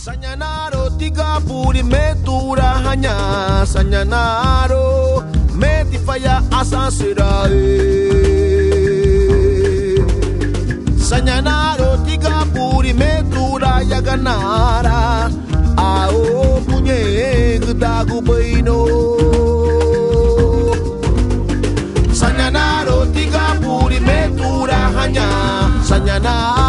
Sanyanaro tiga puri metura hanya Sanyanaro meti faya asasirae Sanyanaro tiga puri metura yaganara Ao punye dagu baino Sanyanaro tiga puri metura hanya Sanyanaro